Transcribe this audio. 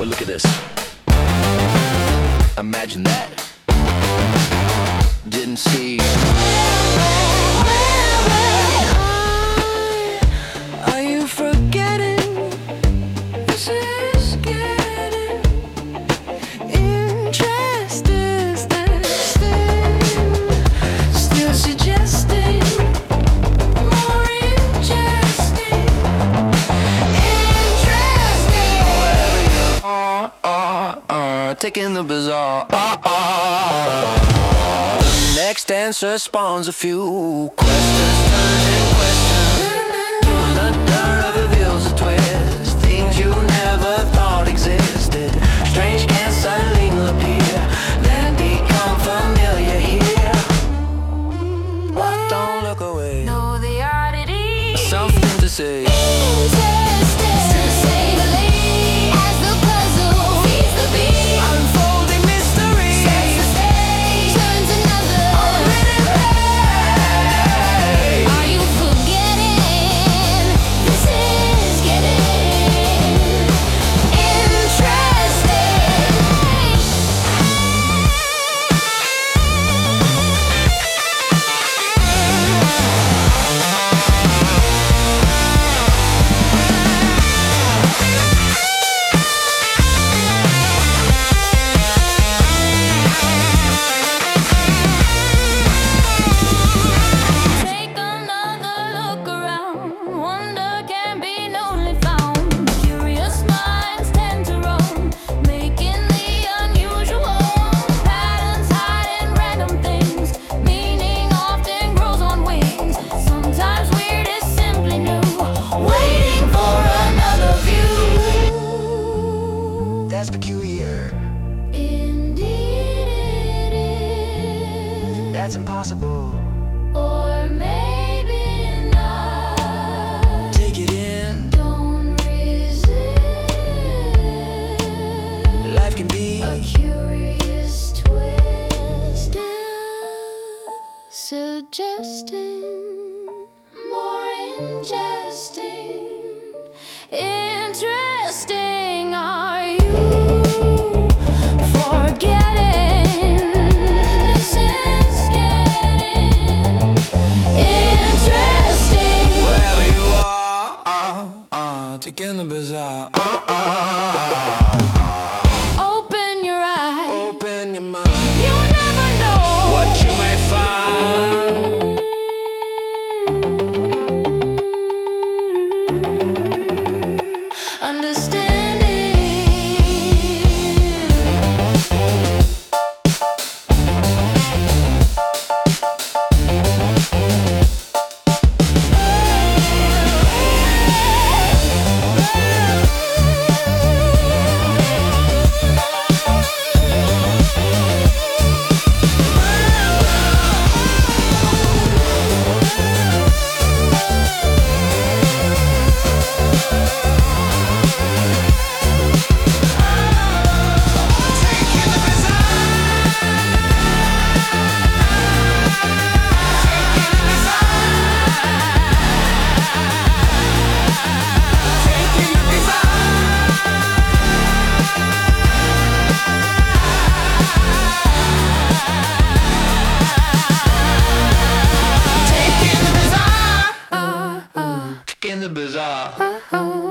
But look at this. Imagine that. Didn't see. Are you forgetting? This is getting interest. Is this thing still suggesting more interesting? Taking the bizarre. The next answer spawns a few questions, turning questions. The dirt reveals a twist. Things you never thought existed. Strange can suddenly appear, then become familiar here. Don't look away. Know the oddity. Something to say. That's peculiar. Indeed it is. That's impossible. Or maybe not. Take it in. Don't resist. Life can be a curious twist. Suggesting more ingesting. Interesting. Are you forgetting? This is getting interesting. wherever you are, taking the bizarre. Open your eyes. Open your mind. You never know What you may find. In the bizarre.